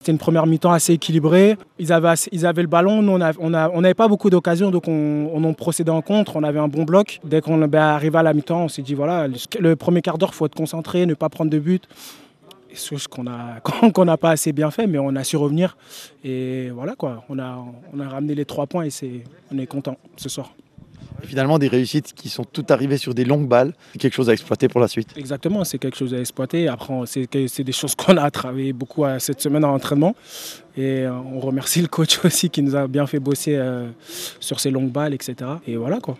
C'était une première mi-temps assez équilibrée. Ils avaient le ballon, nous on n'avait pas beaucoup d'occasions, donc on procédait en contre, on avait un bon bloc. Dès qu'on arrivé à la mi-temps, on s'est dit voilà, le premier quart d'heure, il faut être concentré, ne pas prendre de but. Chose qu'on n'a pas assez bien fait, mais on a su revenir. Et voilà quoi, on a ramené les 3 points et on est content ce soir. Finalement, des réussites qui sont toutes arrivées sur des longues balles, c'est quelque chose à exploiter pour la suite. Exactement, c'est quelque chose à exploiter. Après, c'est des choses qu'on a travaillé beaucoup cette semaine en entraînement. Et on remercie le coach aussi qui nous a bien fait bosser sur ces longues balles, etc. Et voilà quoi.